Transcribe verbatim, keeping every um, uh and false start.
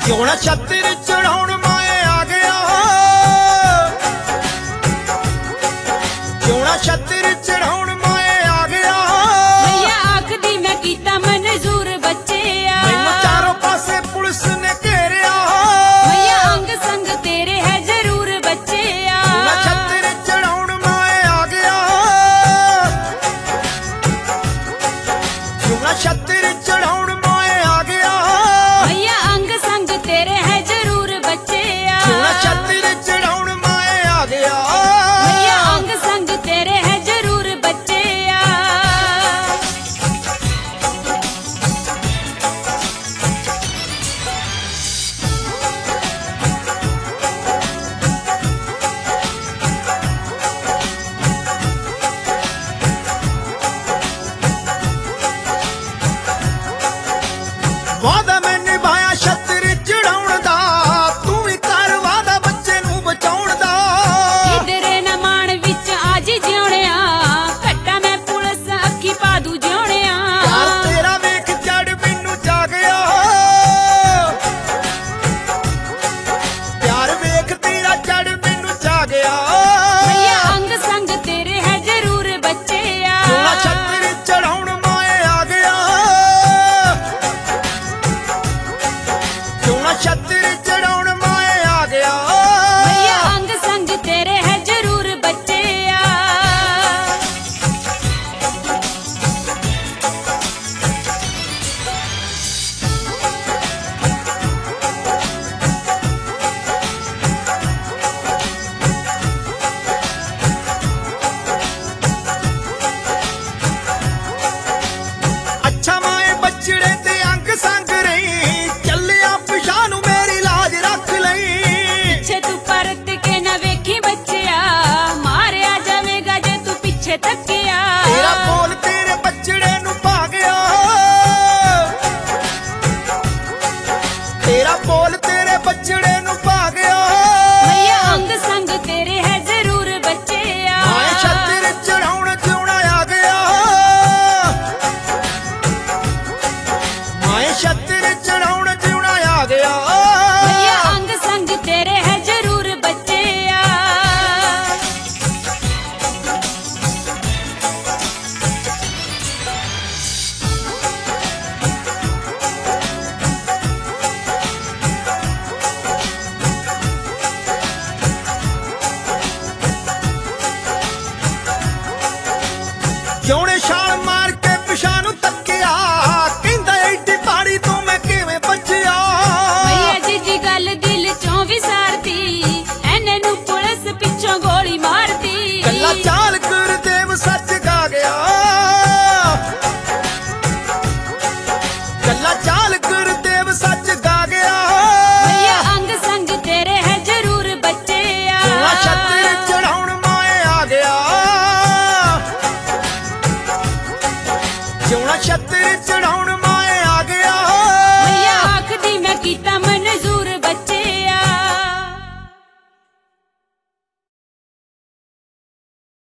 क्यों ना छत्तर चढ़ाउण माए आ गया, क्यों ना छत्तर चढ़ाउण माए आ गया। भैया आखदी मैं कीता मंजूर बच्चे आ, मैनू चारों पासे पुलिस ने घेरिया। भैया अंग संग तेरे है जरूर बच्चे आ। क्यों ना छत्तर चढ़ाउण माए आ गया, क्यों ना छत्तर चढ़ाउण माए आ गया। भैया अंग संग तेरे है जरूर बच्चे आ। क्यों ना छत्तर चढ़ाउण माए आ गया, भैया अंग संग तेरे है जरूर बच्चे आ। वादा मैं निभाया छत्तर चढ़ाउण दा, तू भी कर वादा बच्चे नू बचाउण दा। किधरे न माण विच आज जिउणिया, कट्टा मैं पुलिस अखी पा दू जिउणिया। प्यार तेरा वेख जड़ मैनू जा गया, प्यार वेख तेरा जड़ मैनू जा गया। भैया अंग संग तेरे है जरूर बच्चे आ। क्यों ना छत्तर चढ़ाउण माए आ गया, क्यों ना छत्तर चढ़ाउण माए आ गया। भैया अंग संग तेरे है जरूर बच्चे आ। अच्छा माए बछड़े ते अंग संग रही, चलिया पिछा नू मेरी लाज रख लई। पीछे तू परत के न वेखी बच्चे आ, मारिया जावेगा जे तू पीछे तकिया। तेरा बोल तेरे बछड़े नू पा गया, तेरा बोल तेरे बछड़े नू पा गया। भैया अंग संग तेरे है जरूर बच्चे आ। माए छत्तर चढ़ाउण जिउणा आ गया, माए छत्तर चढ़ाउण जिउणा आ गया। भैया अंग संग तेरे है जरूर बच्चे आ। क्यों ने छाल मार के